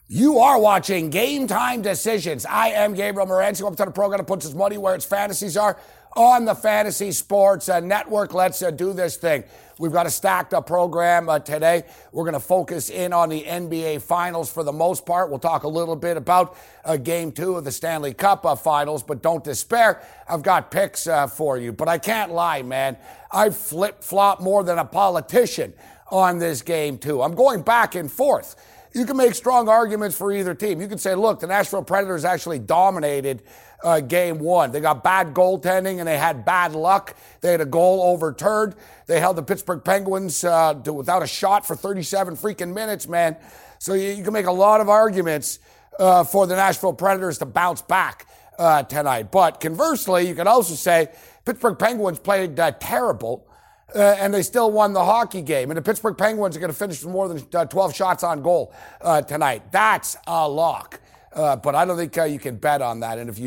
You are watching Game Time Decisions. I am Gabriel Morency. Welcome to the program that puts his money where its fantasies are on the Fantasy Sports Network. Let's do this thing. We've got a stacked up program today. We're going to focus in on the NBA Finals for the most part. We'll talk a little bit about Game 2 of the Stanley Cup Finals, but don't despair. I've got picks for you. But I can't lie, man. I flip-flop more than a politician on this Game 2. I'm going back and forth. You can make strong arguments for either team. You can say, look, the Nashville Predators actually dominated Game 1. They got bad goaltending and they had bad luck. They had a goal overturned. They held the Pittsburgh Penguins without a shot for 37 freaking minutes, man. So you can make a lot of arguments for the Nashville Predators to bounce back tonight. But conversely, you can also say Pittsburgh Penguins played terrible. And they still won the hockey game. And the Pittsburgh Penguins are going to finish with more than 12 shots on goal tonight. That's a lock. But I don't think you can bet on that. And if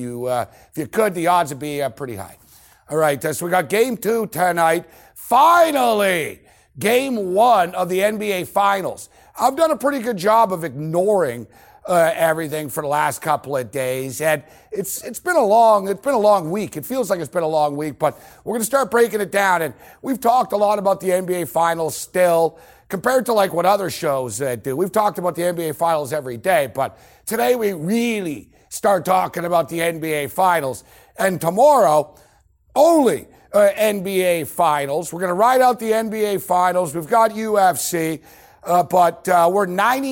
you could, the odds would be pretty high. All right, so we got Game 2 tonight. Finally, Game 1 of the NBA Finals. I've done a pretty good job of ignoring everything for the last couple of days, and it's been a long week. It feels like it's been a long week, but we're going to start breaking it down. And we've talked a lot about the NBA Finals still, compared to like what other shows do. We've talked about the NBA Finals every day, but today we really start talking about the NBA Finals. And tomorrow, only NBA Finals. We're going to ride out the NBA Finals. We've got UFC. But we're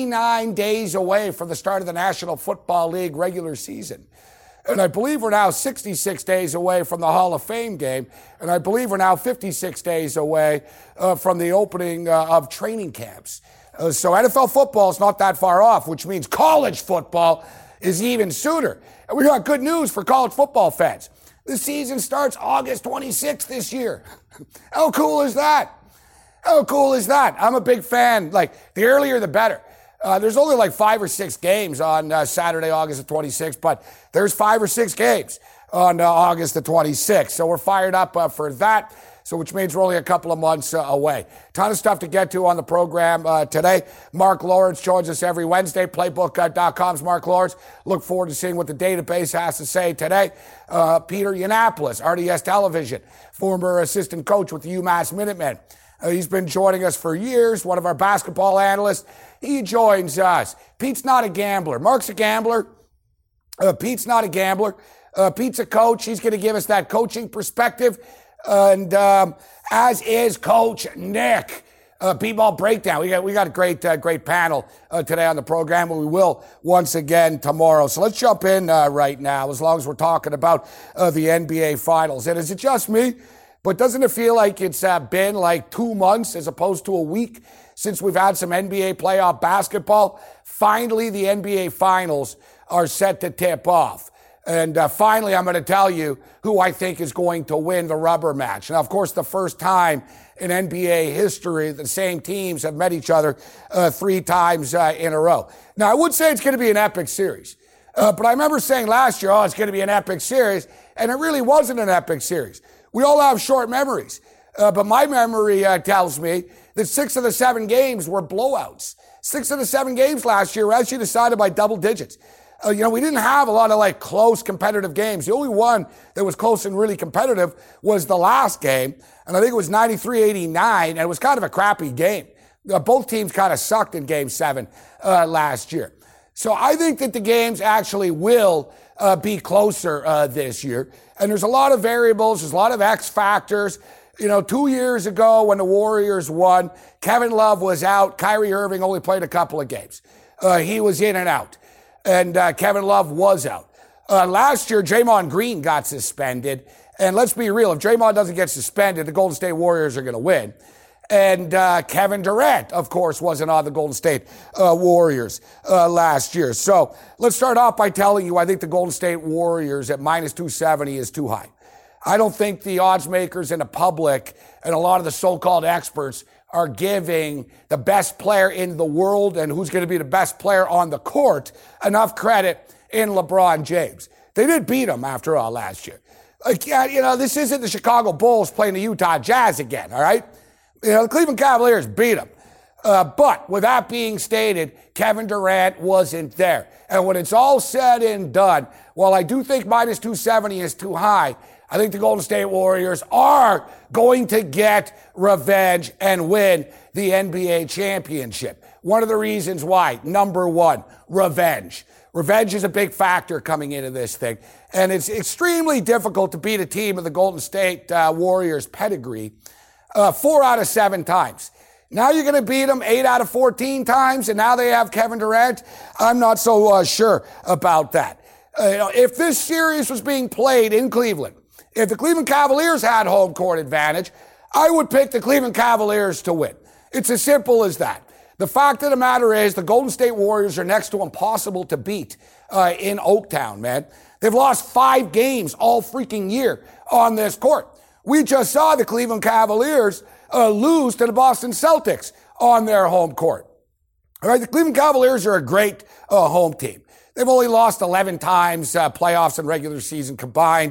99 days away from the start of the National Football League regular season. And I believe we're now 66 days away from the Hall of Fame game. And I believe we're now 56 days away from the opening of training camps. So NFL football is not that far off, which means college football is even sooner. And we got good news for college football fans. The season starts August 26th this year. How cool is that? How cool is that? I'm a big fan. Like, the earlier, the better. There's only like 5 or 6 games on Saturday, August the 26th, but there's 5 or 6 games on August the 26th. So we're fired up for that. So which means we're only a couple of months away. Ton of stuff to get to on the program today. Mark Lawrence joins us every Wednesday. Playbook.com's Mark Lawrence. Look forward to seeing what the database has to say today. Peter Yiannopoulos, RDS Television, former assistant coach with the UMass Minutemen. He's been joining us for years, one of our basketball analysts. He joins us. Pete's not a gambler. Mark's a gambler. Pete's not a gambler. Pete's a coach. He's going to give us that coaching perspective. And as is Coach Nick. P-Ball Breakdown. We got a great panel today on the program, but we will once again tomorrow. So let's jump in right now, as long as we're talking about the NBA Finals. And is it just me? But doesn't it feel like it's been like 2 months as opposed to a week since we've had some NBA playoff basketball? Finally, the NBA Finals are set to tip off. And finally, I'm going to tell you who I think is going to win the rubber match. Now, of course, the first time in NBA history the same teams have met each other 3 times in a row. Now, I would say it's going to be an epic series. But I remember saying last year, it's going to be an epic series. And it really wasn't an epic series. We all have short memories, but my memory tells me that 6 of the 7 games were blowouts. 6 of the 7 games last year were actually decided by double digits. We didn't have a lot of like close competitive games. The only one that was close and really competitive was the last game, and I think it was 93-89, and it was kind of a crappy game. Both teams kind of sucked in Game 7 last year. So I think that the games actually will be closer this year. And there's a lot of variables. There's a lot of X factors. 2 years ago when the Warriors won, Kevin Love was out. Kyrie Irving only played a couple of games. He was in and out. And Kevin Love was out. Last year, Draymond Green got suspended. And let's be real, if Draymond doesn't get suspended, the Golden State Warriors are going to win. And Kevin Durant, of course, wasn't on the Golden State Warriors last year. So let's start off by telling you I think the Golden State Warriors at minus 270 is too high. I don't think the odds makers and the public and a lot of the so-called experts are giving the best player in the world and who's going to be the best player on the court enough credit in LeBron James. They did beat him, after all, last year. This isn't the Chicago Bulls playing the Utah Jazz again, all right? The Cleveland Cavaliers beat them. But with that being stated, Kevin Durant wasn't there. And when it's all said and done, while I do think minus 270 is too high, I think the Golden State Warriors are going to get revenge and win the NBA championship. One of the reasons why, number one, revenge. Revenge is a big factor coming into this thing. And it's extremely difficult to beat a team of the Golden State Warriors pedigree 4 out of 7 times. Now you're going to beat them 8 out of 14 times, and now they have Kevin Durant. I'm not so sure about that. If this series was being played in Cleveland, if the Cleveland Cavaliers had home court advantage, I would pick the Cleveland Cavaliers to win. It's as simple as that. The fact of the matter is the Golden State Warriors are next to impossible to beat in Oaktown, man. They've lost 5 games all freaking year on this court. We just saw the Cleveland Cavaliers lose to the Boston Celtics on their home court. All right, the Cleveland Cavaliers are a great home team. They've only lost 11 times playoffs and regular season combined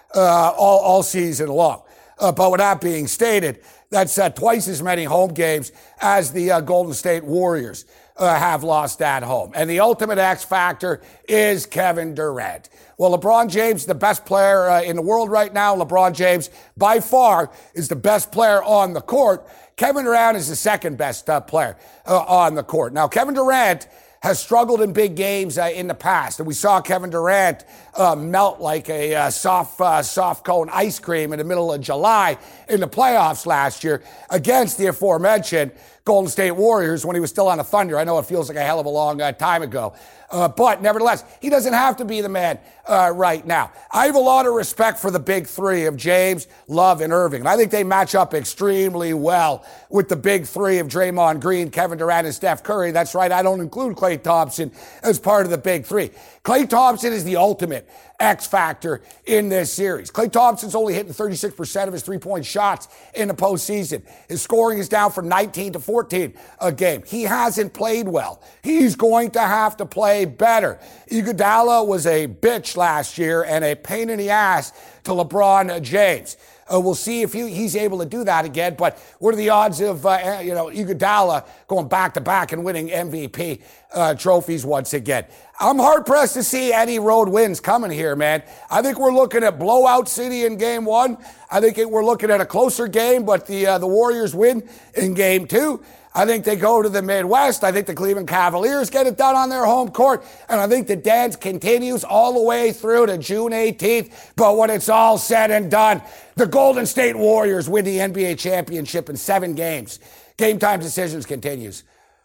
all season long. But with that being stated, that's twice as many home games as the Golden State Warriors have lost at home. And the ultimate X factor is Kevin Durant. Well, LeBron James, the best player in the world right now. LeBron James, by far, is the best player on the court. Kevin Durant is the second best player on the court. Now, Kevin Durant has struggled in big games in the past. And we saw Kevin Durant melt like a soft cone ice cream in the middle of July in the playoffs last year against the aforementioned Golden State Warriors when he was still on the Thunder. I know it feels like a hell of a long time ago. But nevertheless, he doesn't have to be the man right now. I have a lot of respect for the big three of James, Love, and Irving. And I think they match up extremely well with the big three of Draymond Green, Kevin Durant, and Steph Curry. That's right, I don't include Klay Thompson as part of the big three. Klay Thompson is the ultimate X factor in this series. Klay Thompson's only hitting 36% of his three-point shots in the postseason. His scoring is down from 19 to 14 a game. He hasn't played well. He's going to have to play better. Iguodala was a bitch last year and a pain in the ass to LeBron James. We'll see if he's able to do that again. But what are the odds of Iguodala going back-to-back and winning MVP trophies once again? I'm hard-pressed to see any road wins coming here, man. I think we're looking at blowout city in Game 1. I think we're looking at a closer game, but the Warriors win in Game 2. I think they go to the Midwest. I think the Cleveland Cavaliers get it done on their home court. And I think the dance continues all the way through to June 18th. But when it's all said and done, the Golden State Warriors win the NBA championship in 7 games. Game Time Decisions continues.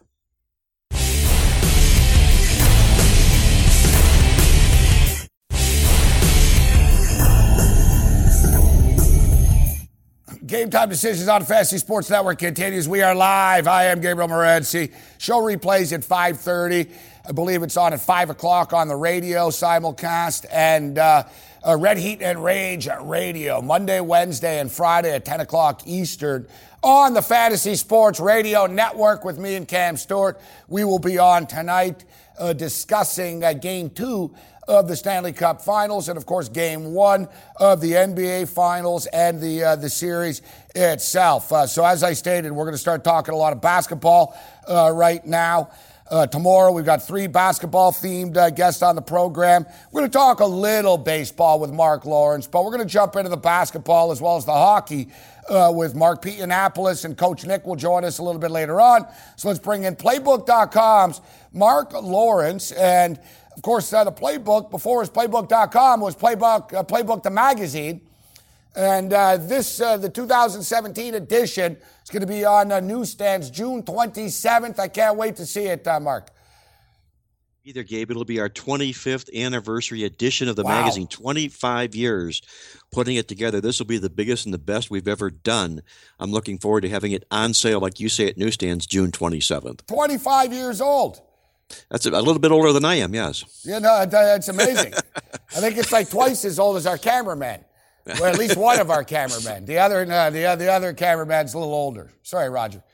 Game Time Decisions on Fantasy Sports Network continues. We are live. I am Gabriel Morency. Show replays at 5:30. I believe it's on at 5 o'clock on the radio simulcast. And Red Heat and Rage Radio, Monday, Wednesday, and Friday at 10 o'clock Eastern on the Fantasy Sports Radio Network with me and Cam Stewart. We will be on tonight discussing Game 2 of the Stanley Cup Finals and, of course, Game 1 of the NBA Finals and the series itself. So as I stated, we're going to start talking a lot of basketball right now. Tomorrow, we've got 3 basketball-themed guests on the program. We're going to talk a little baseball with Mark Lawrence, but we're going to jump into the basketball as well as the hockey with Mark Pianapolis, and Coach Nick will join us a little bit later on. So let's bring in Playbook.com's Mark Lawrence. And of course, the Playbook, before it was Playbook.com, was Playbook the magazine. And the 2017 edition is going to be on newsstands June 27th. I can't wait to see it, Mark. Either, Gabe. It'll be our 25th anniversary edition of the Wow. magazine. 25 years putting it together. This will be the biggest and the best we've ever done. I'm looking forward to having it on sale, like you say, at newsstands June 27th. 25 years old. That's a little bit older than I am, yes. You know, that's amazing. I think it's like twice as old as our cameraman. Well, at least one of our cameramen. The other cameraman's a little older. Sorry, Roger.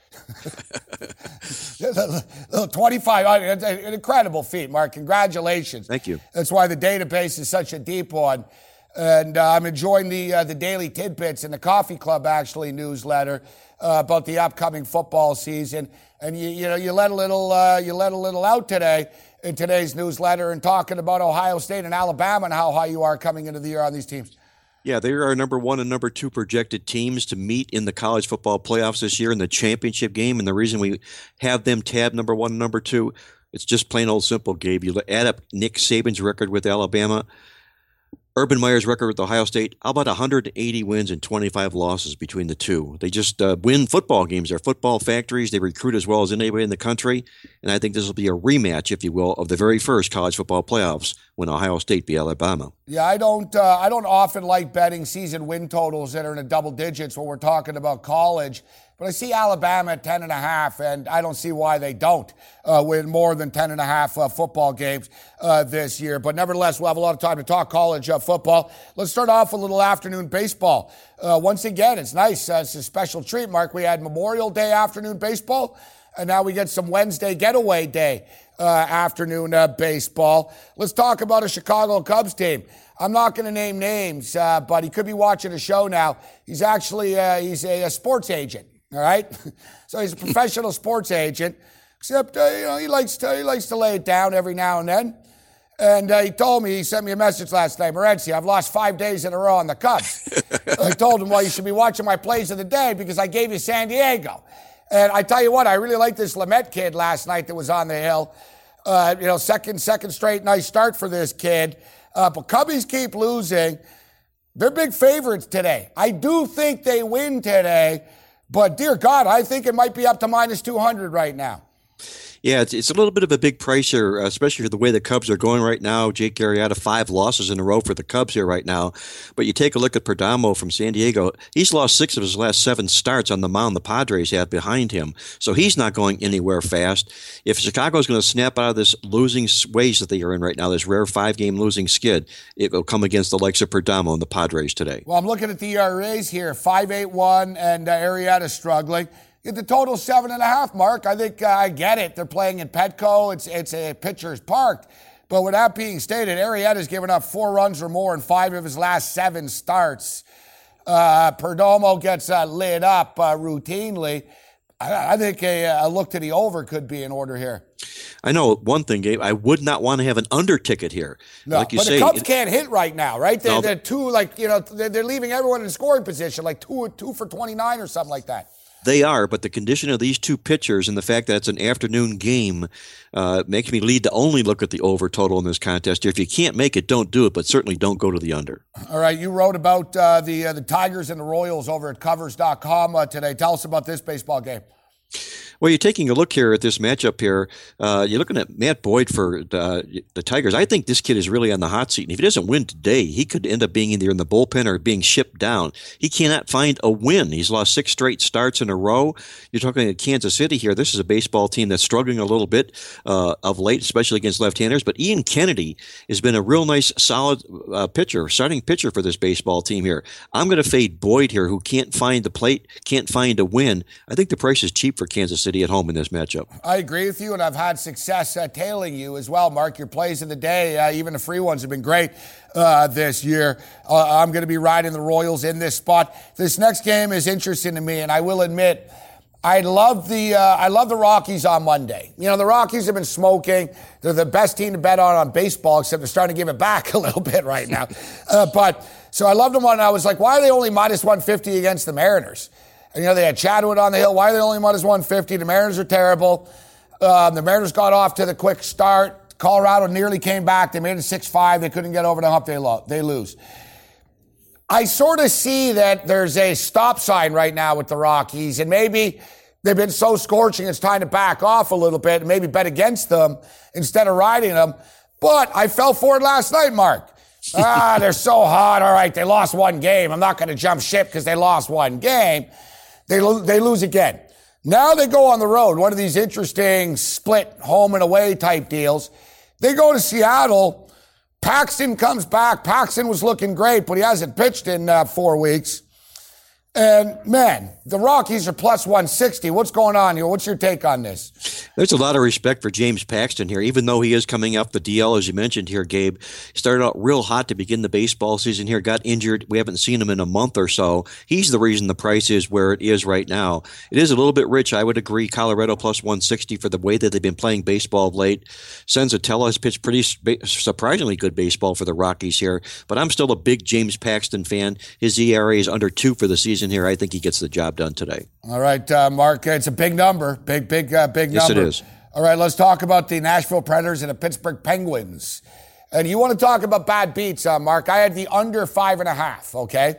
25, an incredible feat, Mark. Congratulations. Thank you. That's why the database is such a deep one. And I'm enjoying the Daily Tidbits and the Coffee Club, actually, newsletter about the upcoming football season. And you let a little out today in today's newsletter and talking about Ohio State and Alabama and how high you are coming into the year on these teams. Yeah, they are number 1 and number 2 projected teams to meet in the college football playoffs this year in the championship game. And the reason we have them tabbed number 1 and number 2, it's just plain old simple, Gabe. You add up Nick Saban's record with Alabama, Urban Meyer's record with Ohio State, how about 180 wins and 25 losses between the two? They just win football games. They're football factories. They recruit as well as anybody in the country. And I think this will be a rematch, if you will, of the very first college football playoffs when Ohio State beat Alabama. Yeah, I don't often like betting season win totals that are in the double digits when we're talking about college. But I see Alabama at 10.5, and I don't see why they don't win more than 10.5 football games this year. But nevertheless, we'll have a lot of time to talk college football. Let's start off with a little afternoon baseball. Once again, it's nice. It's a special treat, Mark. We had Memorial Day afternoon baseball, and now we get some Wednesday getaway day afternoon baseball. Let's talk about a Chicago Cubs team. I'm not going to name names, but he could be watching a show now. He's actually he's a sports agent. All right, so he's a professional sports agent. Except he likes to lay it down every now and then. And he sent me a message last night. Morency, I've lost 5 days in a row on the Cubs. I told him, well, you should be watching my plays of the day because I gave you San Diego. And I tell you what, I really liked this Lamet kid last night that was on the hill. Second straight nice start for this kid. But Cubbies keep losing. They're big favorites today. I do think they win today. But, dear God, I think it might be up to minus 200 right now. Yeah, it's a little bit of a big price here, especially for the way the Cubs are going right now. Jake Arrieta, 5 losses in a row for the Cubs here right now. But you take a look at Perdomo from San Diego. He's lost 6 of his last 7 starts on the mound the Padres have behind him. So he's not going anywhere fast. If Chicago's going to snap out of this losing ways that they are in right now, this rare 5-game losing skid, it will come against the likes of Perdomo and the Padres today. Well, I'm looking at the ERAs here, 5.81, and Arrieta's struggling. Get the total 7.5, Mark. I think I get it. They're playing in Petco. It's a pitcher's park. But with that being stated, Arrieta's given up 4 runs or more in 5 of his last 7 starts. Perdomo gets lit up routinely. I think a look to the over could be in order here. I know one thing, Gabe. I would not want to have an under ticket here. No, like you say, the Cubs can't hit right now, right? They're two, they're leaving everyone in scoring position, like two for 29 or something like that. They are, but the condition of these two pitchers and the fact that it's an afternoon game makes me lead to only look at the over total in this contest. If you can't make it, don't do it, but certainly don't go to the under. All right, you wrote about the Tigers and the Royals over at Covers.com today. Tell us about this baseball game. Well, you're taking a look here at this matchup here. You're looking at Matt Boyd for the Tigers. I think this kid is really on the hot seat. And if he doesn't win today, he could end up being either in the bullpen or being shipped down. He cannot find a win. He's lost 6 straight starts in a row. You're talking at Kansas City here. This is a baseball team that's struggling a little bit of late, especially against left-handers. But Ian Kennedy has been a real nice, solid starting pitcher for this baseball team here. I'm going to fade Boyd here, who can't find the plate, can't find a win. I think the price is cheap for Kansas City at home in this matchup. I agree with you, and I've had success tailing you as well, Mark. Your plays of the day, even the free ones, have been great this year. I'm going to be riding the Royals in this spot. This next game is interesting to me, and I will admit, I love the Rockies on Monday. You know, the Rockies have been smoking. They're the best team to bet on baseball, except they're starting to give it back a little bit right now. So I loved them on. I was like, why are they only minus 150 against the Mariners? And, they had Chadwood on the hill. Why are they only minus 150? The Mariners are terrible. The Mariners got off to the quick start. Colorado nearly came back. They made it 6-5. They couldn't get over the hump. They lose. I sort of see that there's a stop sign right now with the Rockies, and maybe they've been so scorching it's time to back off a little bit and maybe bet against them instead of riding them. But I fell for it last night, Mark. They're so hot. All right, they lost 1 game. I'm not going to jump ship because they lost 1 game. They lose again. Now they go on the road, one of these interesting split home and away type deals. They go to Seattle. Paxton comes back. Paxton was looking great, but he hasn't pitched in 4 weeks. And, man, The Rockies are plus 160. What's going on here? What's your take on this? There's a lot of respect for James Paxton here, even though he is coming off the DL, as you mentioned here, Gabe. He started out real hot to begin the baseball season here, got injured. We haven't seen him in a month or so. He's the reason the price is where it is right now. It is a little bit rich, I would agree. Colorado plus 160 for the way that they've been playing baseball of late. Senzatella has pitched pretty surprisingly good baseball for the Rockies here, but I'm still a big James Paxton fan. His ERA is under 2 for the season here. I think he gets the job done today. All right, Mark, it's a big number. Big number. Yes, it is. All right, let's talk about the Nashville Predators and the Pittsburgh Penguins. And you want to talk about bad beats, Mark? I had the under 5.5, okay?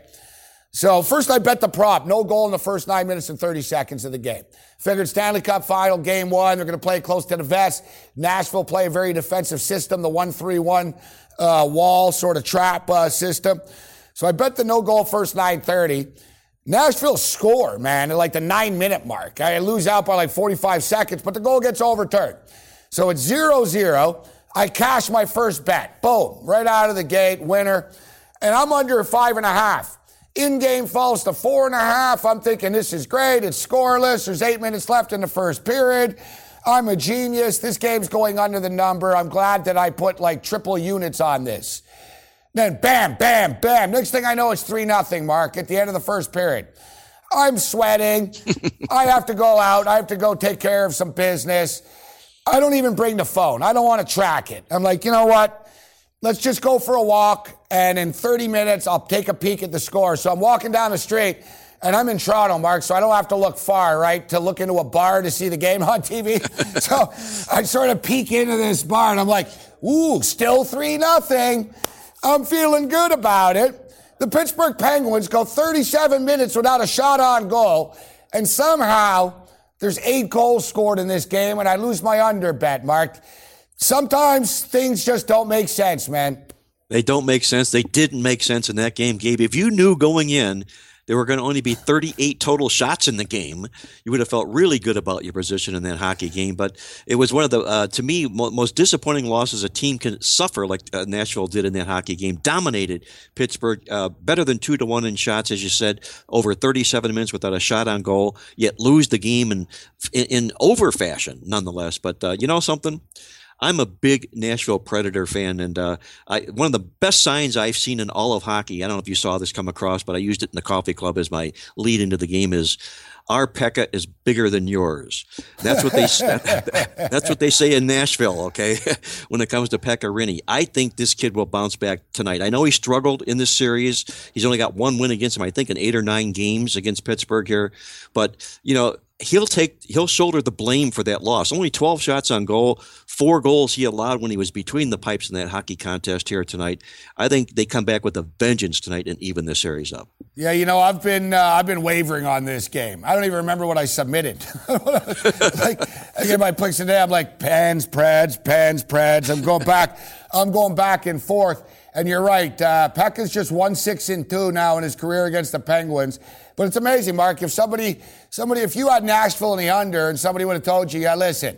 So first I bet the prop. No goal in the first 9 minutes and 30 seconds of the game. Figured Stanley Cup final, game 1. They're going to play close to the vest. Nashville play a very defensive system, the 1-3-1 wall sort of trap system. So I bet the no goal first 9:30. Nashville score, man, at like the 9-minute mark. I lose out by like 45 seconds, but the goal gets overturned. So it's 0-0. I cash my first bet. Boom. Right out of the gate, winner. And I'm under 5.5. In-game falls to 4.5. I'm thinking this is great. It's scoreless. There's 8 minutes left in the first period. I'm a genius. This game's going under the number. I'm glad that I put like triple units on this. Then bam, bam, bam. Next thing I know, it's 3-0, Mark, at the end of the first period. I'm sweating. I have to go out. I have to go take care of some business. I don't even bring the phone. I don't want to track it. I'm like, you know what? Let's just go for a walk, and in 30 minutes, I'll take a peek at the score. So I'm walking down the street, and I'm in Toronto, Mark, so I don't have to look far, right, to look into a bar to see the game on TV. So I sort of peek into this bar, and I'm like, ooh, still 3-0. I'm feeling good about it. The Pittsburgh Penguins go 37 minutes without a shot on goal, and somehow there's 8 goals scored in this game, and I lose my under bet, Mark. Sometimes things just don't make sense, man. They don't make sense. They didn't make sense in that game, Gabe. If you knew going in there were going to only be 38 total shots in the game, you would have felt really good about your position in that hockey game. But it was one of the, to me, most disappointing losses a team can suffer, like Nashville did in that hockey game. Dominated Pittsburgh, better than 2-1 in shots, as you said, over 37 minutes without a shot on goal, yet lose the game in over fashion, nonetheless. But you know something? I'm a big Nashville Predator fan, and one of the best signs I've seen in all of hockey, I don't know if you saw this come across, but I used it in the coffee club as my lead into the game, is our Pekka is bigger than yours. That's what they that's what they say in Nashville, okay, when it comes to Pekka Rinne. I think this kid will bounce back tonight. I know he struggled in this series. He's only got one win against him, I think, in 8 or 9 games against Pittsburgh here. But, you know, he'll shoulder the blame for that loss. Only 12 shots on goal, 4 goals he allowed when he was between the pipes in that hockey contest here tonight. I think they come back with a vengeance tonight and even this series up. Yeah, you know, I've been wavering on this game. I don't even remember what I submitted. Like, I get my picks today. I'm like Pens, Preds. I'm going back and forth. And you're right. Pekka's just 1-6-2 now in his career against the Penguins. But it's amazing, Mark. If if you had Nashville in the under and somebody would have told you, yeah, listen,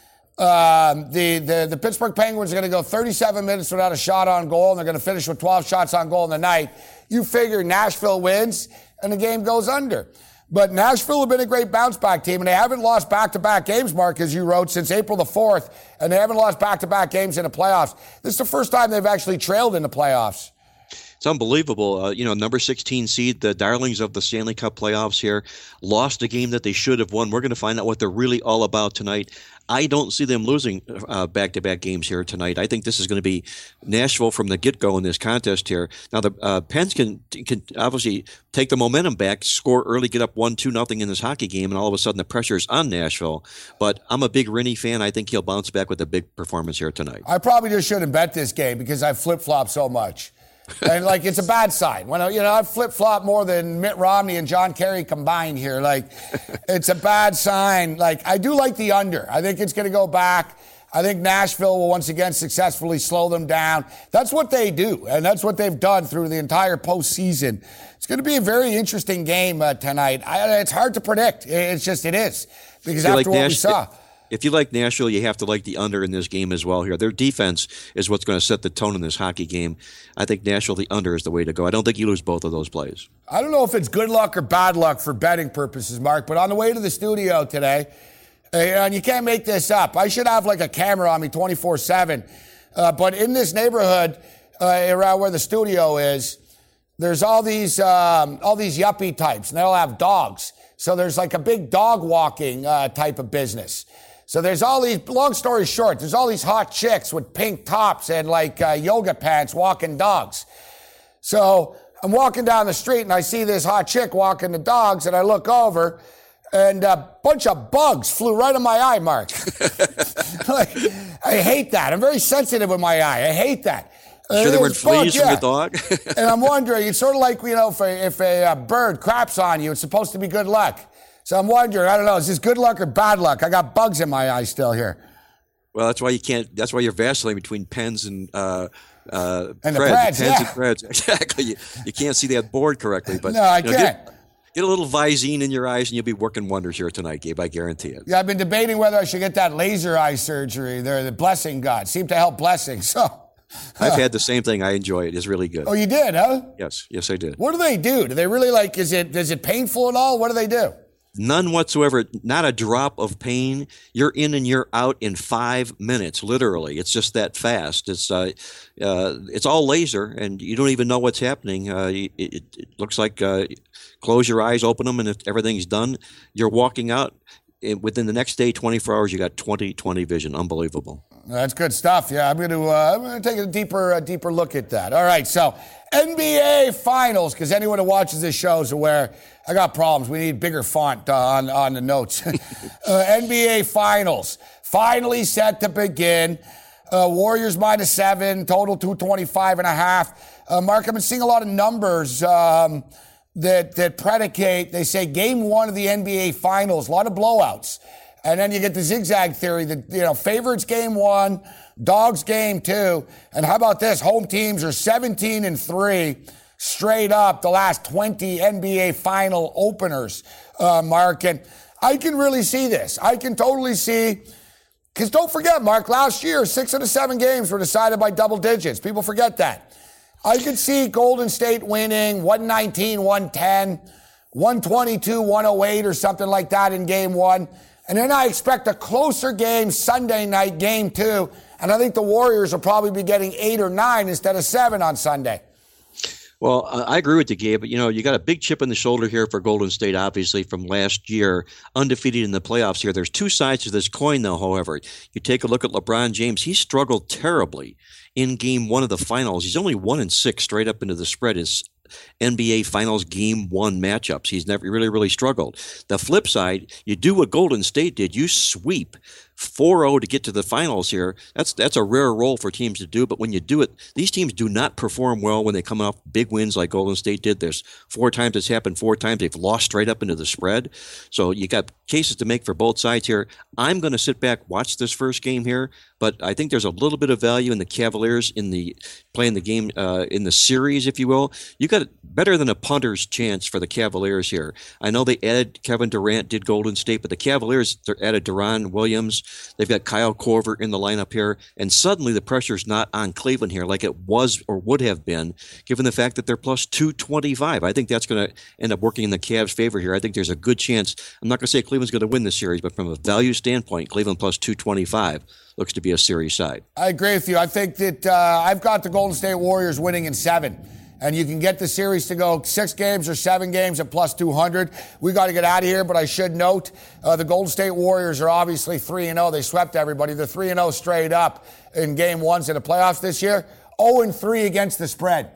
the Pittsburgh Penguins are going to go 37 minutes without a shot on goal, and they're going to finish with 12 shots on goal in the night, you figure Nashville wins and the game goes under. But Nashville have been a great bounce-back team, and they haven't lost back-to-back games, Mark, as you wrote, since April the 4th, and they haven't lost back-to-back games in the playoffs. This is the first time they've actually trailed in the playoffs. It's unbelievable. Number 16 seed, the darlings of the Stanley Cup playoffs here, lost a game that they should have won. We're going to find out what they're really all about tonight. I don't see them losing back-to-back games here tonight. I think this is going to be Nashville from the get-go in this contest here. Now, the Pens can obviously take the momentum back, score early, get up 1-2-0 in this hockey game, and all of a sudden the pressure's on Nashville. But I'm a big Rinne fan. I think he'll bounce back with a big performance here tonight. I probably just shouldn't bet this game because I flip-flop so much. And, like, it's a bad sign. When I flip-flop more than Mitt Romney and John Kerry combined here. Like, it's a bad sign. Like, I do like the under. I think it's going to go back. I think Nashville will once again successfully slow them down. That's what they do, and that's what they've done through the entire postseason. It's going to be a very interesting game tonight. It's hard to predict. It is. Because after what we saw. if you like Nashville, you have to like the under in this game as well here. Their defense is what's going to set the tone in this hockey game. I think Nashville, the under is the way to go. I don't think you lose both of those plays. I don't know if it's good luck or bad luck for betting purposes, Mark, but on the way to the studio today, and you can't make this up, I should have like a camera on me 24/7, but in this neighborhood around where the studio is, there's all these yuppie types, and they all have dogs. So there's like a big dog walking type of business. So there's all these, long story short, there's all these hot chicks with pink tops and like yoga pants walking dogs. So I'm walking down the street and I see this hot chick walking the dogs, and I look over and a bunch of bugs flew right in my eye, Mark. Like, I hate that. I'm very sensitive with my eye. I hate that. Sure, there weren't fleas from the dog? And I'm wondering, it's sort of like, if a bird craps on you, it's supposed to be good luck. So I'm wondering, I don't know, is this good luck or bad luck? I got bugs in my eyes still here. Well, that's why you're vacillating between Pens and the Preds, and Preds. Exactly. You can't see that board correctly. But no, I can't. Get a little Visine in your eyes and you'll be working wonders here tonight, Gabe. I guarantee it. Yeah, I've been debating whether I should get that laser eye surgery. They're the blessing god. Seem to help blessing, so... I've had the same thing. I enjoy it. It's really good. Oh, you did, huh? Yes, I did. What do they do? Do they really is it painful at all? What do they do? None whatsoever. Not a drop of pain. You're in and you're out in 5 minutes, literally. It's just that fast. It's all laser, and you don't even know what's happening. It looks like close your eyes, open them, and if everything's done, you're walking out. Within the next day, 24 hours, you got 20/20 vision. Unbelievable. That's good stuff. Yeah, I'm going to take a deeper look at that. All right, so NBA Finals, because anyone who watches this show is aware I got problems. We need bigger font on the notes. NBA Finals finally set to begin. Warriors -7, total 225.5. Mark, I've been seeing a lot of numbers that predicate, they say game one of the NBA Finals, a lot of blowouts. And then you get the zigzag theory that, favorites game one, dogs game two. And how about this? Home teams are 17-3 straight up the last 20 NBA final openers, Mark. And I can really see this. I can totally see, because don't forget, Mark, last year, 6 of the 7 games were decided by double digits. People forget that. I could see Golden State winning 119, 110, 122, 108 or something like that in game one. And then I expect a closer game Sunday night, game two. And I think the Warriors will probably be getting 8 or 9 instead of 7 on Sunday. Well, I agree with you, Gabe. But, you got a big chip in the shoulder here for Golden State, obviously, from last year, undefeated in the playoffs here. There's two sides to this coin, though, however. You take a look at LeBron James. He struggled terribly in game one of the finals. He's only 1-6 straight up into the spread. His NBA Finals Game 1 matchups. He's never really struggled. The flip side, you do what Golden State did. You sweep 4-0 to get to the finals here. That's a rare role for teams to do, but when you do it, these teams do not perform well when they come off big wins like Golden State did. There's 4 times it's happened, 4 times they've lost straight up into the spread. So you got cases to make for both sides here. I'm going to sit back, watch this first game here, but I think there's a little bit of value in the Cavaliers playing the game in the series, if you will. You got better than a punter's chance for the Cavaliers here. I know they added Kevin Durant, did Golden State, but the Cavaliers added Deron Williams. They've got Kyle Korver in the lineup here, and suddenly the pressure's not on Cleveland here like it was or would have been, given the fact that they're plus 225. I think that's going to end up working in the Cavs' favor here. I think there's a good chance. I'm not going to say Cleveland's going to win the series, but from a value standpoint, Cleveland plus 225 looks to be a series side. I agree with you. I think that I've got the Golden State Warriors winning in 7. And you can get the series to go 6 games or 7 games at plus 200. We got to get out of here, but I should note the Golden State Warriors are obviously 3-0. They swept everybody. They're 3-0 straight up in game ones in the playoffs this year. 0-3 against the spread.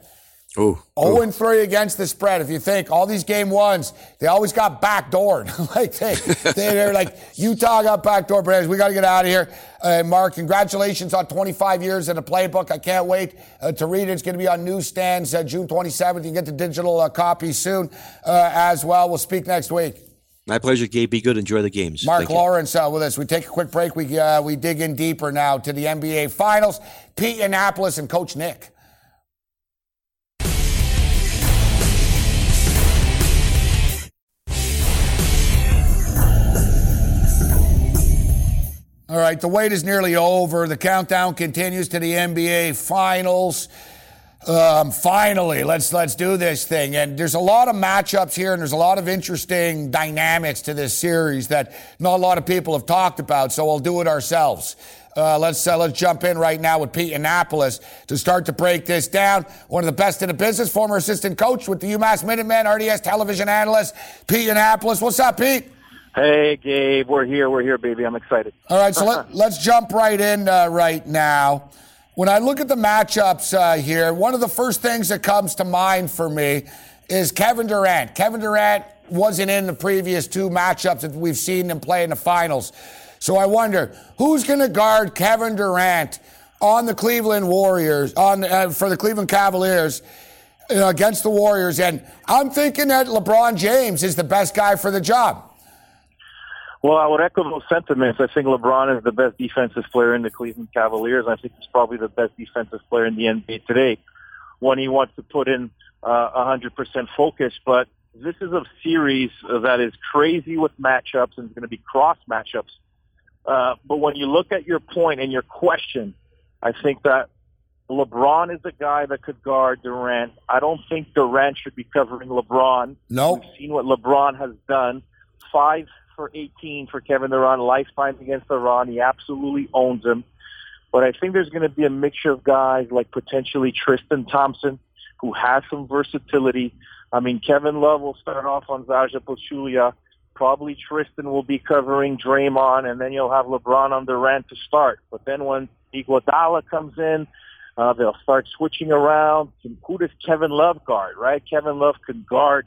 0-3 against the spread. If you think all these game ones, they always got backdoored. They're like, Utah got backdoored. But we got to get out of here. Mark, congratulations on 25 years in the playbook. I can't wait to read it. It's going to be on newsstands June 27th. You can get the digital copy soon as well. We'll speak next week. My pleasure, Gabe. Be good. Enjoy the games. Mark Lawrence with us. We take a quick break. We dig in deeper now to the NBA Finals. Pete Annapolis and Coach Nick. All right, the wait is nearly over. The countdown continues to the NBA Finals. Finally, let's do this thing. And there's a lot of matchups here, and there's a lot of interesting dynamics to this series that not a lot of people have talked about, so we'll do it ourselves. Let's jump in right now with Pete Annapolis to start to break this down. One of the best in the business, former assistant coach with the UMass Minutemen, RDS television analyst, Pete Annapolis. What's up, Pete? Hey, Gabe. We're here, baby. I'm excited. All right, so let's jump right in right now. When I look at the matchups here, one of the first things that comes to mind for me is Kevin Durant. Kevin Durant wasn't in the previous two matchups that we've seen him play in the finals. So I wonder, who's going to guard Kevin Durant on the Cleveland Warriors, for the Cleveland Cavaliers against the Warriors? And I'm thinking that LeBron James is the best guy for the job. Well, I would echo those sentiments. I think LeBron is the best defensive player in the Cleveland Cavaliers. I think he's probably the best defensive player in the NBA today when he wants to put in 100% focus. But this is a series that is crazy with matchups and it's going to be cross matchups. But when you look at your point and your question, I think that LeBron is a guy that could guard Durant. I don't think Durant should be covering LeBron. No. We've seen what LeBron has done. 5 for 18 for Kevin Durant, lifetime against Iran. He absolutely owns him. But I think there's going to be a mixture of guys like potentially Tristan Thompson, who has some versatility. I mean, Kevin Love will start off on Zaza Pachulia. Probably Tristan will be covering Draymond, and then you'll have LeBron on Durant to start. But then when Iguodala comes in, they'll start switching around. Who does Kevin Love guard, right? Kevin Love can guard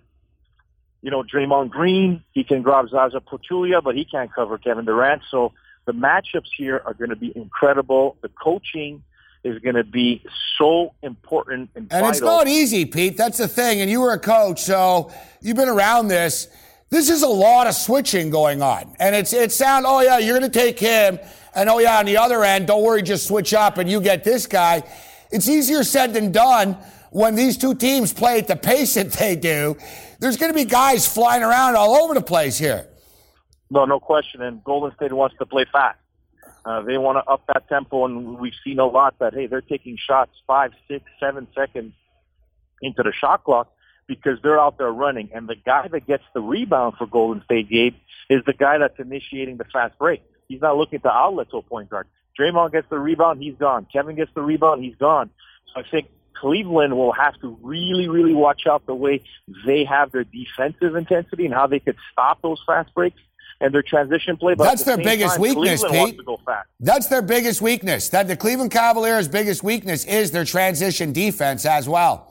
Draymond Green. He can grab Zaza Pachulia, but he can't cover Kevin Durant. So the matchups here are going to be incredible. The coaching is going to be so important and vital. It's not easy, Pete. That's the thing. And you were a coach, so you've been around this. This is a lot of switching going on. And it sounds, oh, yeah, you're going to take him. And, oh, yeah, on the other end, don't worry, just switch up and you get this guy. It's easier said than done when these two teams play at the pace that they do. There's going to be guys flying around all over the place here. No question. And Golden State wants to play fast. They want to up that tempo, and we've seen a lot that, hey, they're taking shots 5, 6, 7 seconds into the shot clock because they're out there running. And the guy that gets the rebound for Golden State, Gabe, is the guy that's initiating the fast break. He's not looking to outlet to a point guard. Draymond gets the rebound, he's gone. Kevin gets the rebound, he's gone. So I think Cleveland will have to really, really watch out the way they have their defensive intensity and how they could stop those fast breaks and their transition play. But that's their biggest weakness, Cleveland Pete. Wants to go fast. That's their biggest weakness. That the Cleveland Cavaliers' biggest weakness is their transition defense as well.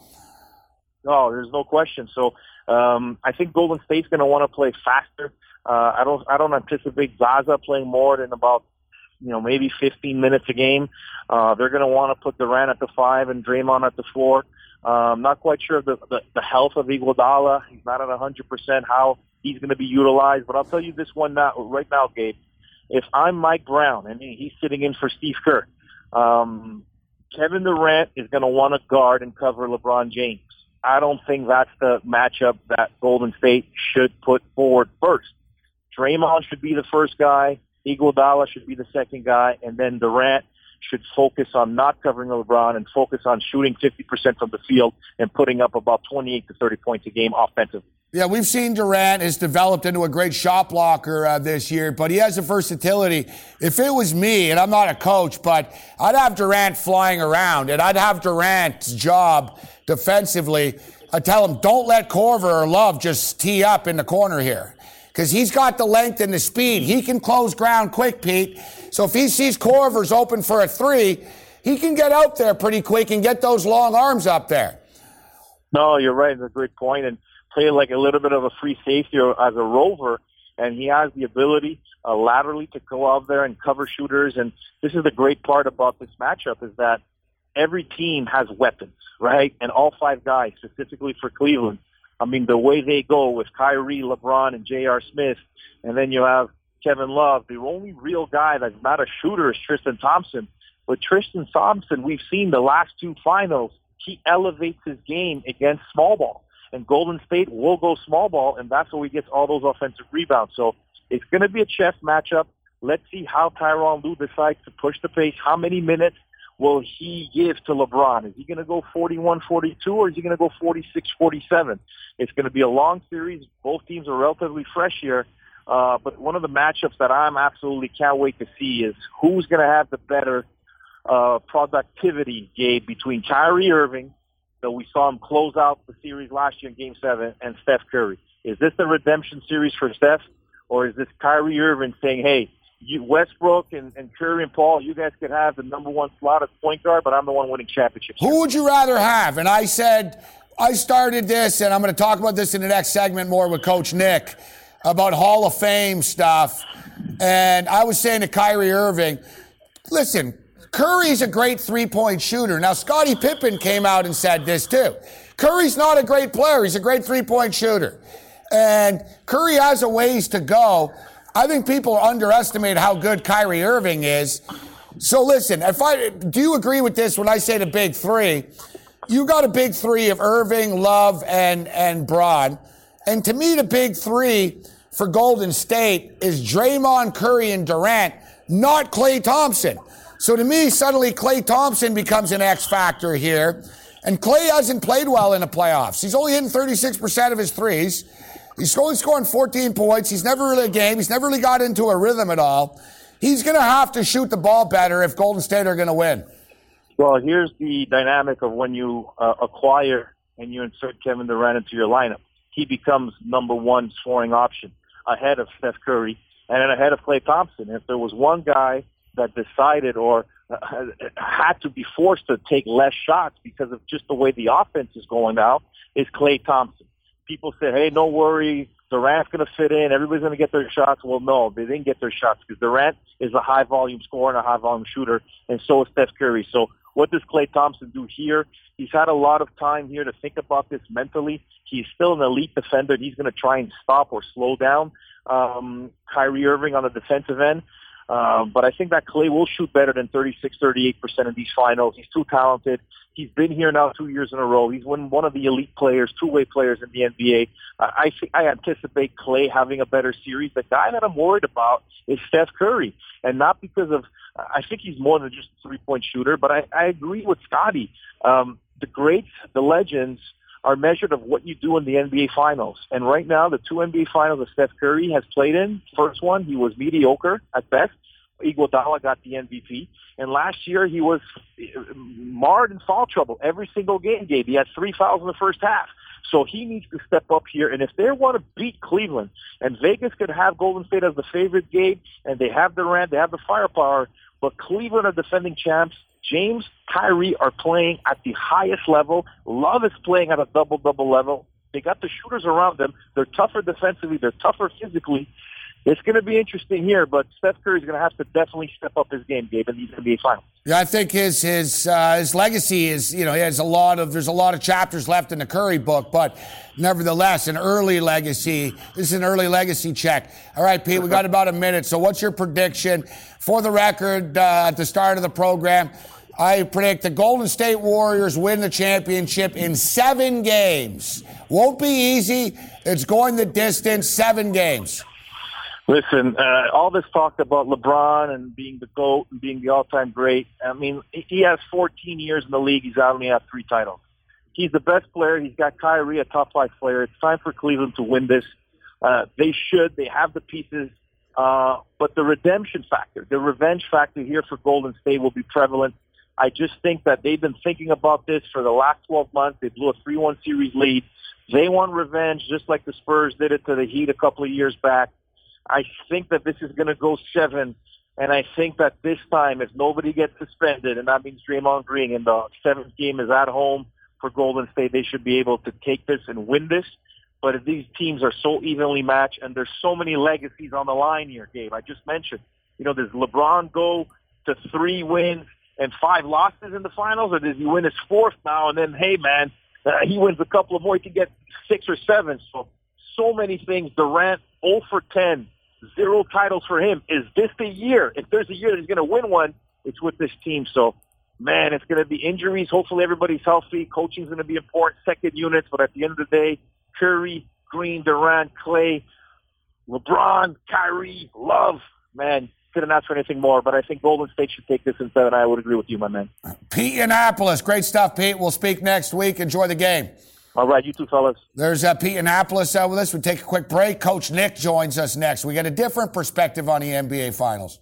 No, there's no question. So I think Golden State's going to want to play faster. I don't anticipate Zaza playing more than about maybe 15 minutes a game. They're going to want to put Durant at the 5 and Draymond at the 4. Not quite sure of the health of Iguodala. He's not at 100% how he's going to be utilized. But I'll tell you this one right now, Gabe. If I'm Mike Brown and he's sitting in for Steve Kerr, Kevin Durant is going to want to guard and cover LeBron James. I don't think that's the matchup that Golden State should put forward first. Draymond should be the first guy. Iguodala should be the second guy, and then Durant should focus on not covering LeBron and focus on shooting 50% from the field and putting up about 28 to 30 points a game offensively. Yeah, we've seen Durant has developed into a great shot blocker this year, but he has a versatility. If it was me, and I'm not a coach, but I'd have Durant flying around, and I'd have Durant's job defensively. I'd tell him, don't let Korver or Love just tee up in the corner here. Because he's got the length and the speed. He can close ground quick, Pete. So if he sees Korver's open for a 3, he can get out there pretty quick and get those long arms up there. No, you're right. It's a great point. And play like a little bit of a free safety or as a rover. And he has the ability laterally to go out there and cover shooters. And this is the great part about this matchup is that every team has weapons, right? And all 5 guys, specifically for Cleveland, I mean, the way they go with Kyrie, LeBron, and J.R. Smith, and then you have Kevin Love. The only real guy that's not a shooter is Tristan Thompson. But Tristan Thompson, we've seen the last 2 finals, he elevates his game against small ball. And Golden State will go small ball, and that's where he gets all those offensive rebounds. So it's going to be a chess matchup. Let's see how Tyronn Lue decides to push the pace. How many minutes will he give to LeBron? Is he going to go 41-42 or is he going to go 46-47? It's going to be a long series. Both teams are relatively fresh here. But one of the matchups that I'm absolutely can't wait to see is who's going to have the better productivity, Gabe, between Kyrie Irving, that we saw him close out the series last year in Game 7, and Steph Curry. Is this the redemption series for Steph, or is this Kyrie Irving saying, hey, you, Westbrook and Curry and Paul, you guys could have the number one slot as point guard, but I'm the one winning championships. Who would you rather have? And I said, I started this, and I'm going to talk about this in the next segment more with Coach Nick about Hall of Fame stuff. And I was saying to Kyrie Irving, listen, Curry's a great three-point shooter. Now, Scottie Pippen came out and said this too. Curry's not a great player. He's a great three-point shooter. And Curry has a ways to go. I think people underestimate how good Kyrie Irving is. So listen, do you agree with this when I say the big three? You got a big three of Irving, Love, and Braun. And to me, the big three for Golden State is Draymond, Curry, and Durant, not Klay Thompson. So to me, suddenly Klay Thompson becomes an X factor here. And Klay hasn't played well in the playoffs. He's only hitting 36% of his threes. He's only scoring 14 points. He's never really a game. He's never really got into a rhythm at all. He's going to have to shoot the ball better if Golden State are going to win. Well, here's the dynamic of when you acquire and you insert Kevin Durant into your lineup. He becomes number one scoring option ahead of Steph Curry and then ahead of Klay Thompson. If there was one guy that decided or had to be forced to take less shots because of just the way the offense is going now, is Klay Thompson. People say, hey, no worry, Durant's going to fit in, everybody's going to get their shots. Well, no, they didn't get their shots because Durant is a high-volume scorer and a high-volume shooter, and so is Steph Curry. So what does Klay Thompson do here? He's had a lot of time here to think about this mentally. He's still an elite defender. He's going to try and stop or slow down Kyrie Irving on the defensive end. But I think that Klay will shoot better than 36-38% in these finals. He's too talented. He's been here now 2 years in a row. He's one of the elite players, two-way players in the NBA. I anticipate Klay having a better series. The guy that I'm worried about is Steph Curry, and not because of I think he's more than just a three-point shooter, but I agree with Scotty. The greats, the legends, are measured of what you do in the NBA Finals. And right now, the two NBA Finals that Steph Curry has played in, first one, he was mediocre at best. Iguodala got the MVP. And last year, he was marred in foul trouble every single game. He had 3 fouls in the first half. So he needs to step up here. And if they want to beat Cleveland, and Vegas could have Golden State as the favorite game, and they have Durant, they have the firepower, but Cleveland are defending champs. James, Kyrie are playing at the highest level. Love is playing at a double-double level. They got the shooters around them. They're tougher defensively. They're tougher physically. It's going to be interesting here, but Steph Curry is going to have to definitely step up his game, Gabe, in these NBA Finals. Yeah, I think his legacy is, there's a lot of chapters left in the Curry book, but nevertheless, an early legacy. This is an early legacy check. All right, Pete, we got about a minute. So what's your prediction? For the record, at the start of the program, I predict the Golden State Warriors win the championship in 7 games. Won't be easy. It's going the distance, 7 games. Listen, all this talk about LeBron and being the GOAT and being the all-time great, I mean, he has 14 years in the league. He's only had 3 titles. He's the best player. He's got Kyrie, a top-5 player. It's time for Cleveland to win this. They should. They have the pieces. But the redemption factor, the revenge factor here for Golden State will be prevalent. I just think that they've been thinking about this for the last 12 months. They blew a 3-1 series lead. They want revenge just like the Spurs did it to the Heat a couple of years back. I think that this is going to go 7, and I think that this time, if nobody gets suspended, and that means Draymond Green, and the 7th game is at home for Golden State, they should be able to take this and win this. But if these teams are so evenly matched, and there's so many legacies on the line here, Gabe, I just mentioned, does LeBron go to 3 wins and 5 losses in the finals, or does he win his 4th now, and then, hey, man, he wins a couple of more, he can get 6 or 7. So many things. Durant, 0 for 10. 0 titles for him. Is this the year? If there's a year that he's going to win one, it's with this team. So, man, it's going to be injuries. Hopefully everybody's healthy. Coaching's going to be important, second units. But at the end of the day, Curry, Green, Durant, Klay, LeBron, Kyrie, Love, man, couldn't ask for anything more, but I think Golden State should take this in 7. I would agree with you, my man. Pete Annapolis. Great stuff, Pete. We'll speak next week. Enjoy the game. All right, you too, fellas. There's Pete Annapolis with us. We take a quick break. Coach Nick joins us next. We get a different perspective on the NBA Finals.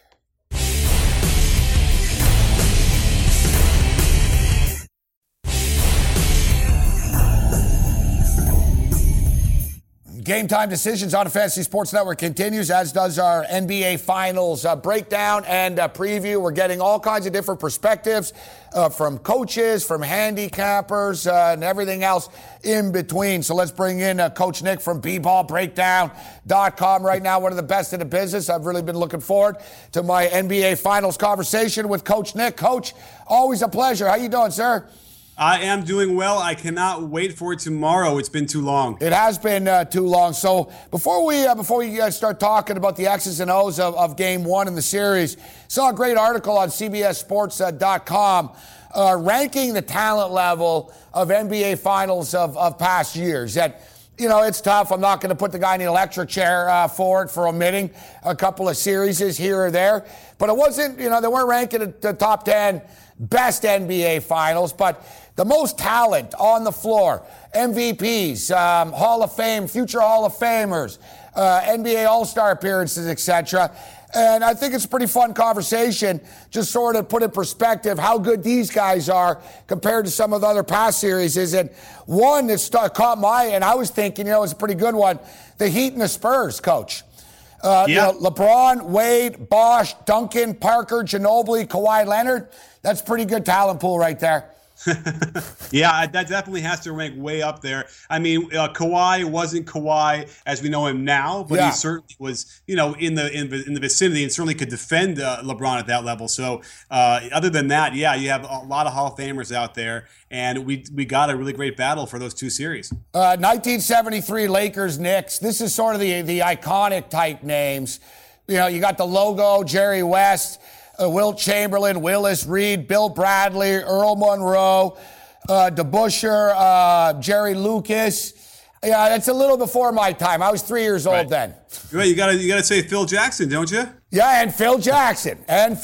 Game Time Decisions on the Fantasy Sports Network continues, as does our NBA Finals breakdown and preview. We're getting all kinds of different perspectives from coaches, from handicappers, and everything else in between. So let's bring in Coach Nick from bballbreakdown.com right now, one of the best in the business. I've really been looking forward to my NBA Finals conversation with Coach Nick. Coach, always a pleasure. How you doing, sir? I am doing well. I cannot wait for tomorrow. It's been too long. It has been too long. So before we start talking about the X's and O's of Game 1 in the series, saw a great article on CBSSports.com ranking the talent level of NBA Finals of past years. That, you know, it's tough. I'm not going to put the guy in the electric chair for omitting a couple of series here or there. But it wasn't, you know, they weren't ranking the top 10 best NBA Finals, but the most talent on the floor, MVPs, Hall of Fame, future Hall of Famers, NBA All-Star appearances, etc. And I think it's a pretty fun conversation, just sort of put in perspective how good these guys are compared to some of the other past series. And one that caught my eye, and I was thinking, you know, it was a pretty good one, the Heat and the Spurs, Coach. You know, LeBron, Wade, Bosh, Duncan, Parker, Ginobili, Kawhi Leonard. That's a pretty good talent pool right there. Yeah, that definitely has to rank way up there. I mean, Kawhi wasn't Kawhi as we know him now, but he certainly was, you know, in the vicinity, and certainly could defend LeBron at that level. So, other than that, yeah, you have a lot of Hall of Famers out there, and we got a really great battle for those two series. 1973 Lakers Knicks. This is sort of the iconic type names. You know, you got the logo, Jerry West, Wilt Chamberlain, Willis Reed, Bill Bradley, Earl Monroe, DeBusschere, Jerry Lucas. Yeah, that's a little before my time. I was 3 years old then. Right, you gotta say Phil Jackson, don't you? Yeah, and Phil Jackson.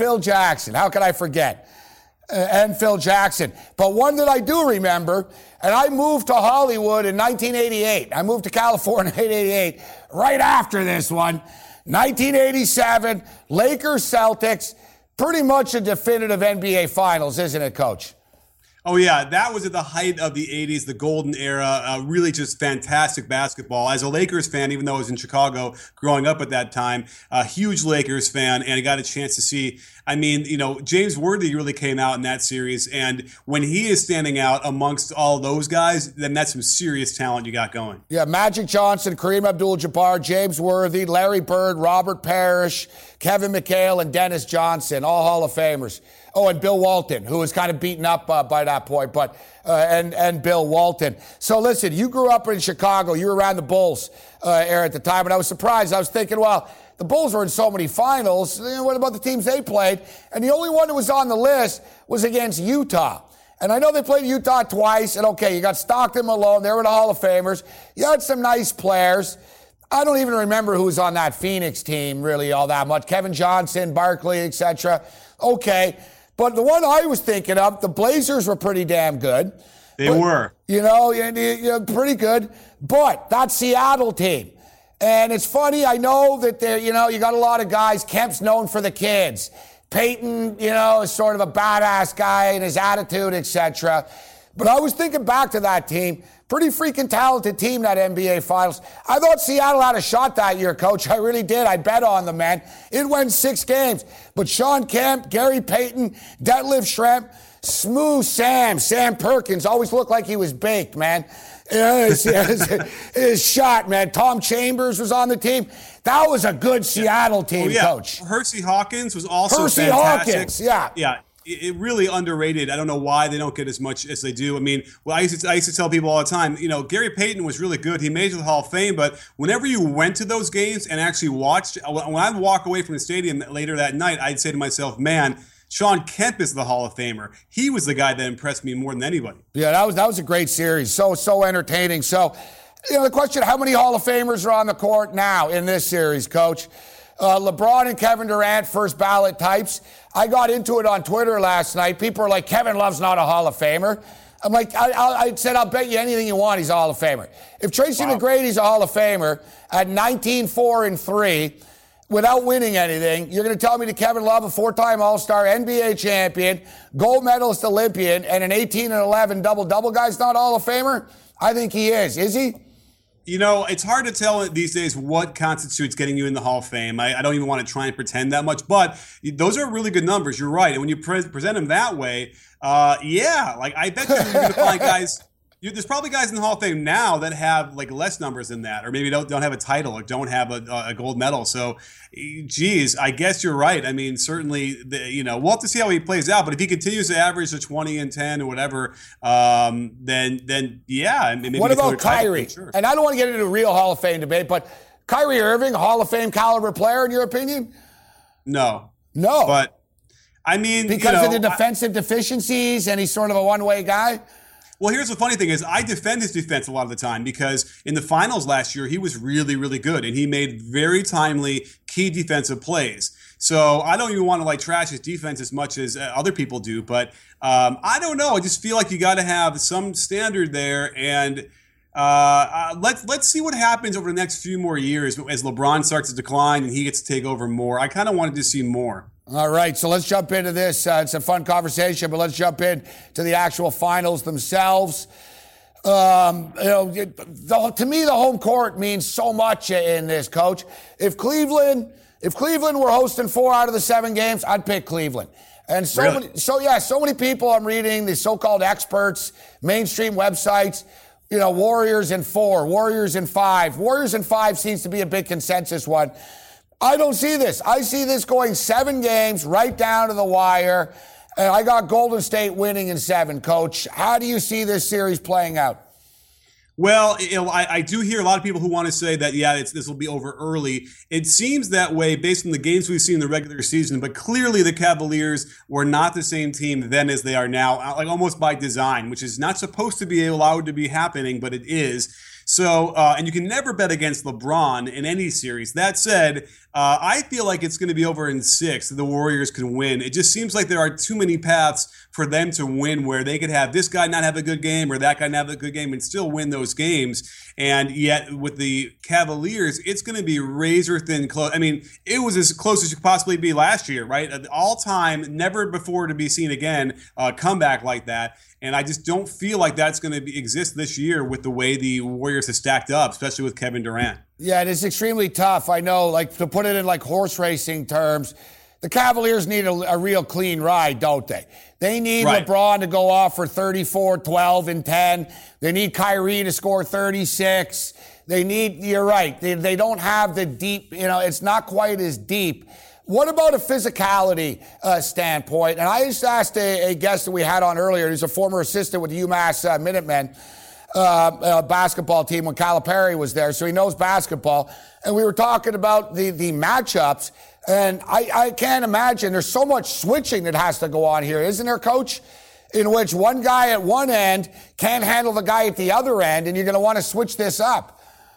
How could I forget? And Phil Jackson. But one that I do remember, and I moved to Hollywood in 1988. I moved to California in 1988, right after this one. 1987, Lakers Celtics. Pretty much a definitive NBA Finals, isn't it, Coach? Oh, yeah. That was at the height of the 80s, the golden era. Really just fantastic basketball. As a Lakers fan, even though I was in Chicago growing up at that time, a huge Lakers fan, and I got a chance to see, I mean, you know, James Worthy really came out in that series. And when he is standing out amongst all those guys, then that's some serious talent you got going. Yeah, Magic Johnson, Kareem Abdul-Jabbar, James Worthy, Larry Bird, Robert Parrish, Kevin McHale, and Dennis Johnson, all Hall of Famers. Oh, and Bill Walton, who was kind of beaten up by that point, but and Bill Walton. So listen, you grew up in Chicago. You were around the Bulls era at the time, and I was surprised. I was thinking, well, the Bulls were in so many finals. What about the teams they played? And the only one that was on the list was against Utah. And I know they played Utah twice, and okay, you got Stockton, Malone. They were the Hall of Famers. You had some nice players. I don't even remember who was on that Phoenix team really all that much. Kevin Johnson, Barkley, etc. Okay. But the one I was thinking of, the Blazers were pretty damn good. They were. You know, pretty good. But that Seattle team. And it's funny, I know that you got a lot of guys. Kemp's known for the kids. Peyton, you know, is sort of a badass guy and his attitude, etc. But I was thinking back to that team. Pretty freaking talented team, that NBA Finals. I thought Seattle had a shot that year, Coach. I really did. I bet on them, man. It went 6 games. But Sean Kemp, Gary Payton, Detlef Schrempf, Smooth Sam Perkins always looked like he was baked, man. His shot, man. Tom Chambers was on the team. That was a good Seattle team, Coach. Hersey Hawkins was also fantastic. Hawkins, yeah. Yeah. It really underrated. I don't know why they don't get as much as they do. I mean, well, I used to tell people all the time, you know, Gary Payton was really good. He made it to the Hall of Fame, but whenever you went to those games and actually watched, when I'd walk away from the stadium later that night, I'd say to myself, man, Sean Kemp is the Hall of Famer. He was the guy that impressed me more than anybody. Yeah, that was a great series. So entertaining. So, you know, the question, how many Hall of Famers are on the court now in this series, Coach? LeBron and Kevin Durant, first ballot types. I got into it on Twitter last night. People are like, Kevin Love's not a Hall of Famer. I'm like, I said, I'll bet you anything you want he's a Hall of Famer. If Tracy McGrady's a Hall of Famer at 19-4-3 without winning anything, you're going to tell me that Kevin Love, a four-time All-Star, NBA champion, gold medalist Olympian, and an 18-11 double-double guy's not a Hall of Famer? I think he is. Is he? You know, it's hard to tell these days what constitutes getting you in the Hall of Fame. I don't even want to try and pretend that much, but those are really good numbers. You're right. And when you present them that way, like I bet you're going to find guys. There's probably guys in the Hall of Fame now that have like less numbers than that, or maybe don't have a title or don't have a gold medal. So, geez, I guess you're right. I mean, certainly, we'll have to see how he plays out. But if he continues to average the 20 and 10 or whatever, then yeah. Maybe what about Kyrie? Sure. And I don't want to get into a real Hall of Fame debate, but Kyrie Irving, Hall of Fame caliber player, in your opinion? No. But I mean, because of the defensive deficiencies, and he's sort of a one-way guy. Well, here's the funny thing is I defend his defense a lot of the time because in the finals last year, he was really, really good and he made very timely key defensive plays. So I don't even want to trash his defense as much as other people do, but I don't know. I just feel like you got to have some standard there, and let's see what happens over the next few more years as LeBron starts to decline and he gets to take over more. I kind of wanted to see more. All right, so let's jump into this. It's a fun conversation, but let's jump in to the actual finals themselves. To me, the home court means so much in this, Coach. If Cleveland were hosting 4 out of the 7 games, I'd pick Cleveland. And so many people I'm reading, the so-called experts, mainstream websites, Warriors in 4, Warriors in 5. Warriors in 5 seems to be a big consensus one. I don't see this. I see this going 7 games right down to the wire. And I got Golden State winning in 7, Coach. How do you see this series playing out? Well, I do hear a lot of people who want to say that, this will be over early. It seems that way based on the games we've seen in the regular season, but clearly the Cavaliers were not the same team then as they are now, almost by design, which is not supposed to be allowed to be happening, but it is. So, and you can never bet against LeBron in any series. That said, I feel like it's going to be over in 6. The Warriors can win. It just seems like there are too many paths for them to win where they could have this guy not have a good game or that guy not have a good game and still win those games. And yet with the Cavaliers, it's going to be razor thin close. I mean, it was as close as you could possibly be last year, right? All time, never before to be seen again, comeback like that. And I just don't feel like that's going to exist this year with the way the Warriors have stacked up, especially with Kevin Durant. Yeah, it is extremely tough. I know, to put it in horse racing terms, the Cavaliers need a real clean ride, don't they? They need LeBron to go off for 34, 12, and 10. They need Kyrie to score 36. You're right, they don't have the deep, it's not quite as deep. What about a physicality standpoint? And I just asked a guest that we had on earlier, who's a former assistant with the UMass Minutemen basketball team when Calipari was there, so he knows basketball. And we were talking about the matchups, and I can't imagine. There's so much switching that has to go on here, isn't there, Coach? In which one guy at one end can't handle the guy at the other end, and you're going to want to switch this up.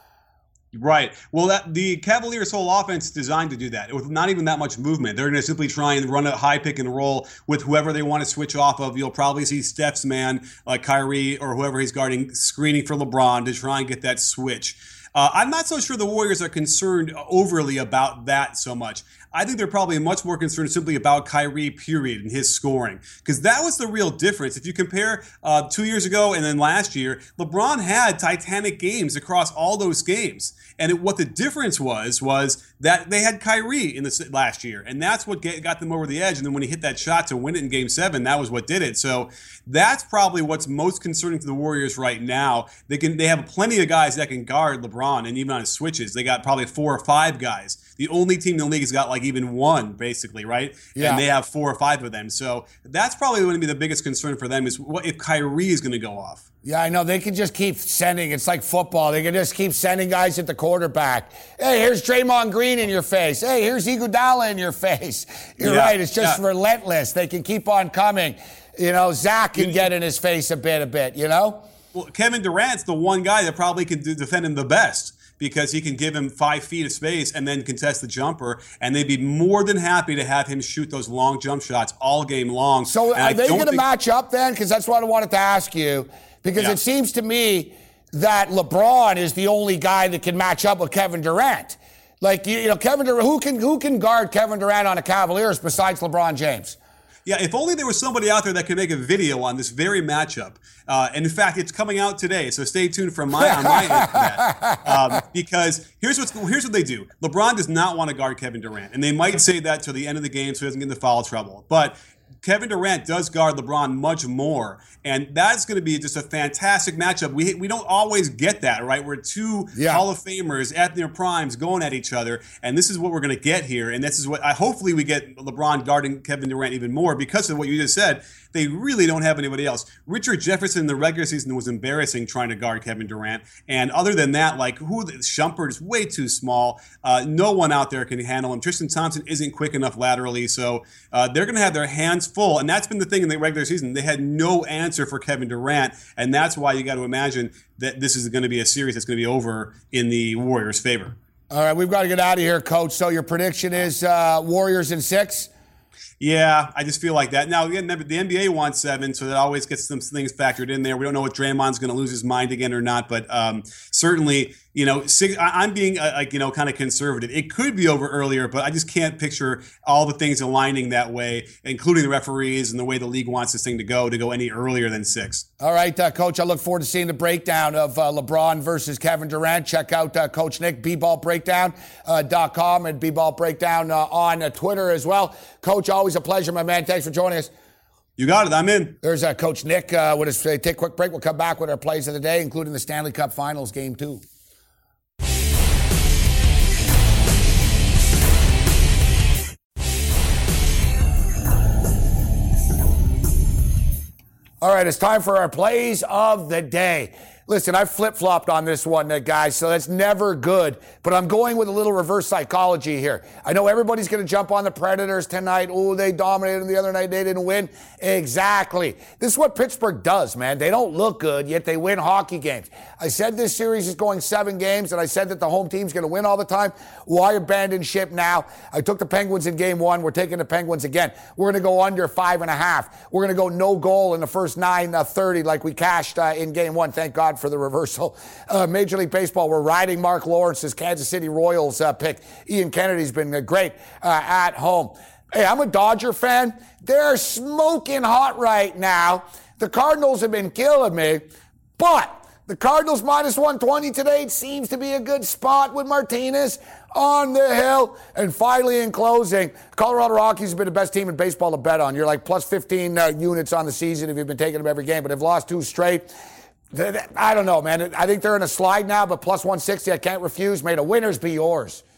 Right. Well, the Cavaliers' whole offense is designed to do that with not even that much movement. They're going to simply try and run a high pick and roll with whoever they want to switch off of. You'll probably see Steph's man, like Kyrie or whoever he's guarding, screening for LeBron to try and get that switch. I'm not so sure the Warriors are concerned overly about that so much. I think they're probably much more concerned simply about Kyrie, period, and his scoring. Because that was the real difference. If you compare 2 years ago and then last year, LeBron had titanic games across all those games. And what the difference was that they had Kyrie in the last year. And that's what got them over the edge. And then when he hit that shot to win it in Game 7, that was what did it. So that's probably what's most concerning to the Warriors right now. They have plenty of guys that can guard LeBron, and even on his switches. They got probably 4 or 5 guys. The only team in the league has got even one, basically, right? Yeah. And they have 4 or 5 of them. So that's probably going to be the biggest concern for them is what if Kyrie is going to go off. Yeah, I know. They can just keep sending. It's like football. They can just keep sending guys at the quarterback. Hey, here's Draymond Green in your face. Hey, here's Iguodala in your face. You're right. It's just relentless. They can keep on coming. Zach can get in his face a bit, Well, Kevin Durant's the one guy that probably can defend him the best. because he can give him 5 feet of space and then contest the jumper, and they'd be more than happy to have him shoot those long jump shots all game long. So are they going to match up then? Because that's what I wanted to ask you. Because it seems to me that LeBron is the only guy that can match up with Kevin Durant. Like, you know, Kevin Durant, who can guard Kevin Durant on the Cavaliers besides LeBron James? Yeah, if only there was somebody out there that could make a video on this very matchup. And in fact, it's coming out today, so stay tuned on my end for that. Because here's what they do. LeBron does not want to guard Kevin Durant, and they might say that till the end of the game so he doesn't get into foul trouble. But Kevin Durant does guard LeBron much more, and that's going to be just a fantastic matchup. We don't always get that, right? We're two Hall of Famers at their primes going at each other, and this is what we're going to get here. And this is what hopefully we get LeBron guarding Kevin Durant even more because of what you just said. They really don't have anybody else. Richard Jefferson in the regular season was embarrassing trying to guard Kevin Durant, and other than that, like Shumpert is way too small. No one out there can handle him. Tristan Thompson isn't quick enough laterally, so they're going to have their hands full, and that's been the thing in the regular season. They had no answer for Kevin Durant, and that's why you got to imagine that this is going to be a series that's going to be over in the Warriors' favor. All right, we've got to get out of here, Coach. So your prediction is Warriors in 6? Yeah, I just feel like that. Now, again, the NBA wants 7, so that always gets some things factored in there. We don't know if Draymond's going to lose his mind again or not, but certainly, 6, I'm being, kind of conservative. It could be over earlier, but I just can't picture all the things aligning that way, including the referees and the way the league wants this thing to go any earlier than 6. All right, Coach, I look forward to seeing the breakdown of LeBron versus Kevin Durant. Check out Coach Nick, bballbreakdown.com and bballbreakdown on Twitter as well. Coach, always a pleasure, my man. Thanks for joining us. You got it. I'm in. There's Coach Nick with us. Take a quick break. We'll come back with our plays of the day, including the Stanley Cup Finals Game 2. All right, it's time for our plays of the day. Listen, I flip-flopped on this one, guys, so that's never good. But I'm going with a little reverse psychology here. I know everybody's going to jump on the Predators tonight. Oh, they dominated them the other night. They didn't win. Exactly. This is what Pittsburgh does, man. They don't look good, yet they win hockey games. I said this series is going 7 games, and I said that the home team's going to win all the time. Why abandon ship now? I took the Penguins in Game 1. We're taking the Penguins again. We're going to go under 5.5. We're going to go no goal in the first 9:30 like we cashed in Game 1. Thank God for the reversal. Major League Baseball, we're riding Mark Lawrence's Kansas City Royals pick. Ian Kennedy's been great at home. Hey, I'm a Dodger fan. They're smoking hot right now. The Cardinals have been killing me, but the Cardinals minus 120 today. It seems to be a good spot with Martinez on the hill. And finally, in closing, Colorado Rockies have been the best team in baseball to bet on. You're like plus 15 units on the season if you've been taking them every game, but they've lost 2 straight. I don't know, man. I think they're in a slide now, but plus 160, I can't refuse. May the winners be yours.